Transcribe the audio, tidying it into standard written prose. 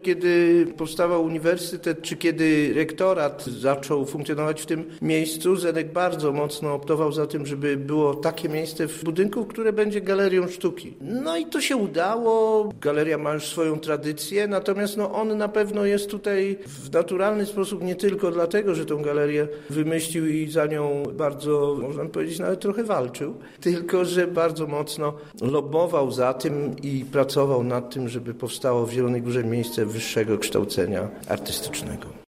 Kiedy powstawał uniwersytet, czy kiedy rektorat zaczął funkcjonować w tym miejscu, Zenek bardzo mocno optował za tym, żeby było takie miejsce w budynku, które będzie galerią sztuki. No i to się udało. Galeria ma już swoją tradycję, natomiast on na pewno jest tutaj w naturalny sposób nie tylko dlatego, że tą galerię wymyślił i za nią bardzo, można powiedzieć, nawet trochę walczył, tylko że bardzo mocno lobbował za tym i pracował nad tym, żeby powstało w Zielonej Górze miejsce wyższego kształcenia artystycznego.